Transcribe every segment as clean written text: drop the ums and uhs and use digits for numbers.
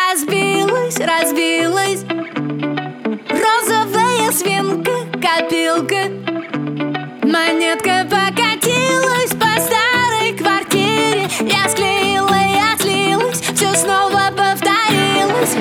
разбилась розовая свинка, копилка. Монетка покатилась по старой квартире. Я склеила, я слилась, все снова повторилось.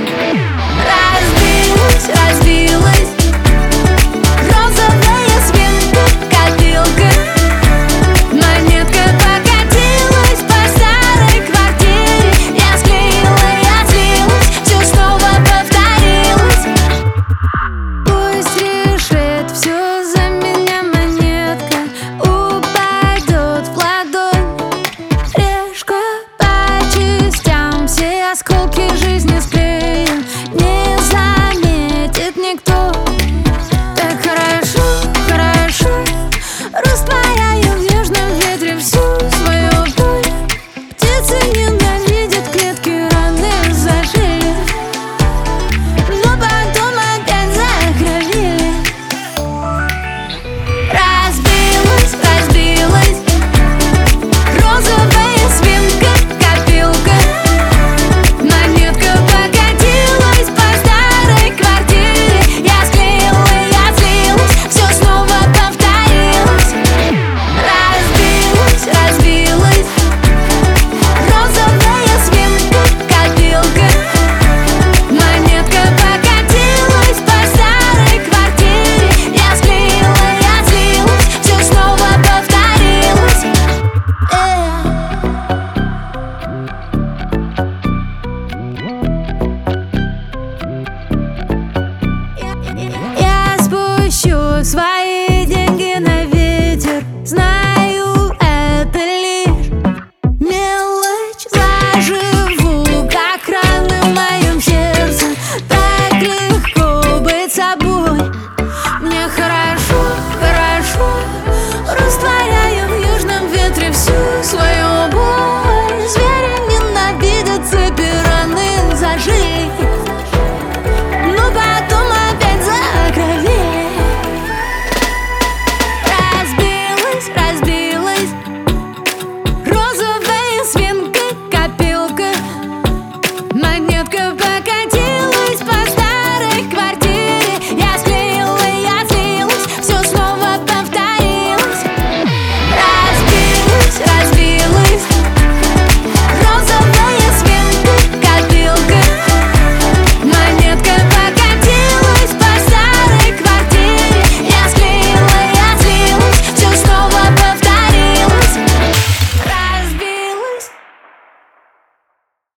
Разбилась розовая свинка, копилка. Монетка покатилась по старой квартире. Я склеила, я слилась, все снова повторилось. Пусть решит все за меня монетка, упадет в ладонь. Решка по частям, все осколки жизни склею, не заметит никто. Так хорошо, хорошо, растворяю в нежном ветре всю свою боль. Птицы ненавидят клетки, раны зажили, но потом опять закровили. Разбилась розовая свинка, копилка. Монетка покатилась по старой квартире. Я склеила, я слилась, все снова повторилось. Разбилась розовая свинка, копилка. Монетка покатилась по старой квартире. Я склеила, я слилась, все снова повторилось. Я спущу свои